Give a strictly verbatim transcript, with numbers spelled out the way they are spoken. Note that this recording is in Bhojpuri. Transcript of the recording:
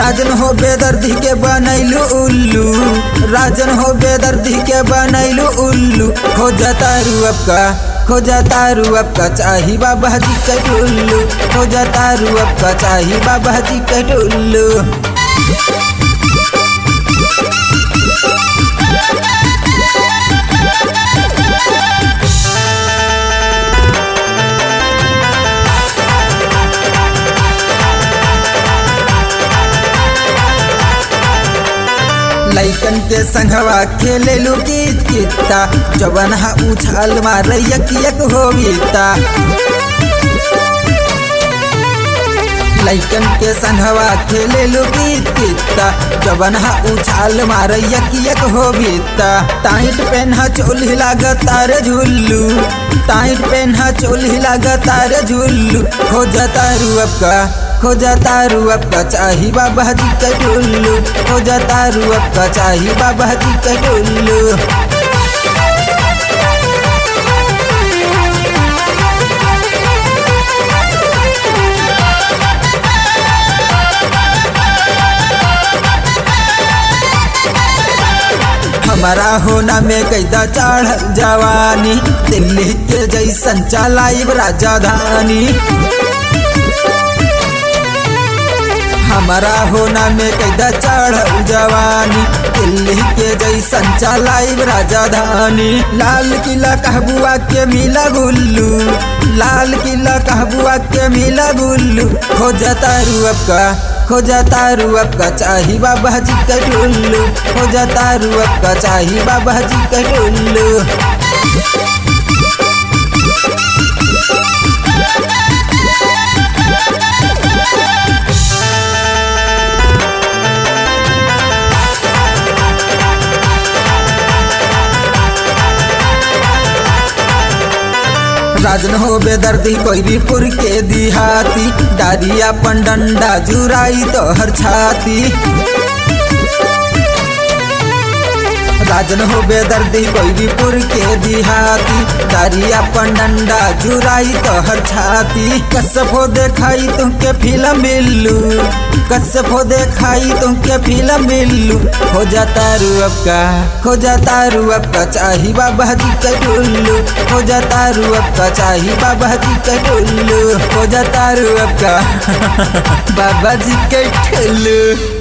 राजन हो बेदर्दी के बनैलू उल्लू, राजन हो बेदर्दी के बनैलू उल्लू। खोजता रुअब का खोजता रुअब का चाही बाबा जी के टुल्लू, खोजता रुअब का चाही बाबा जी के टुल्लू। लइकन के संगवा खेलेलू गीत गीता, जवन हा उछाल मार यक यक होविता। लइकन के संगवा खेलेलू गीत गीता, जवन हा उछाल मार यक यक होविता। टाइट पेन्हा चोली लागता रे झुल्लू, टाइट पेन्हा चोली लागता रे झुल्लू। खोजता रुअब का खोजता रुअब का चाही बाबा जी के टुल्लू, खोजता रुअब का चाही बाबा जी के टुल्लू। हमारा होना में कैदा चढ़ल जवानी, दिल्ली के जैसन चलाइब राजधानी। हमारा होना में कैदा चढ़ल जवानी, दिल्ली के जैसन चलाइब राजधानी। लाल किला कहबुआ के मिला गुल्लू, लाल किला कहबुआ के मिला गुल्लू। खोजता रुअब का खोजता रुअब का चाही बाबा जी के टुल्लू, खोजता रुअब का चाही बाबा जी के टुल्लू। राजन हो बेदर्दी कोइरीपुर के दिहाती, डारिया पन डंडा जुराई तो हर छाती। राजन हो बेदर्दी कोइरीपुर के दिहाती, डारिया पन डंडा जुराई तो हर छाती। कसफो देखाई तुमके फिल्म मिल्लू, कसफो देखाई तुमके फिल्म मिल्लू। खोजता रुअब का खोजता रुअब का चाही बाबा जी के टुल्लू, खोजता रुअब का चाही बाबा जी के टुल्लू, खोजता रुअब का बाबा जी के टुल्लू।